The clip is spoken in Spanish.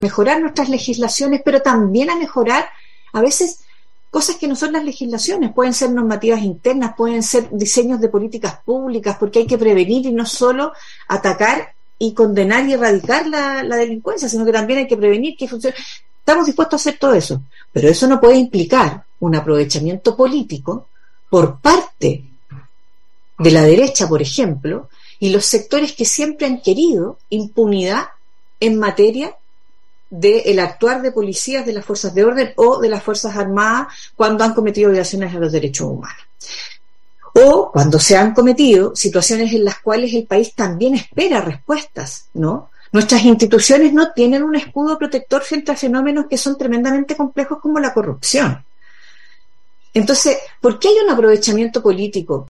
mejorar nuestras legislaciones, pero también a mejorar a veces cosas que no son las legislaciones, pueden ser normativas internas, pueden ser diseños de políticas públicas, porque hay que prevenir y no solo atacar y condenar y erradicar la delincuencia, sino que también hay que prevenir que funcione. Estamos dispuestos a hacer todo eso, pero eso no puede implicar un aprovechamiento político por parte de la derecha, por ejemplo, y los sectores que siempre han querido impunidad en materia del actuar de policías de las fuerzas de orden o de las fuerzas armadas cuando han cometido violaciones a los derechos humanos. O cuando se han cometido situaciones en las cuales el país también espera respuestas, ¿no? Nuestras instituciones no tienen un escudo protector frente a fenómenos que son tremendamente complejos como la corrupción. Entonces, ¿por qué hay un aprovechamiento político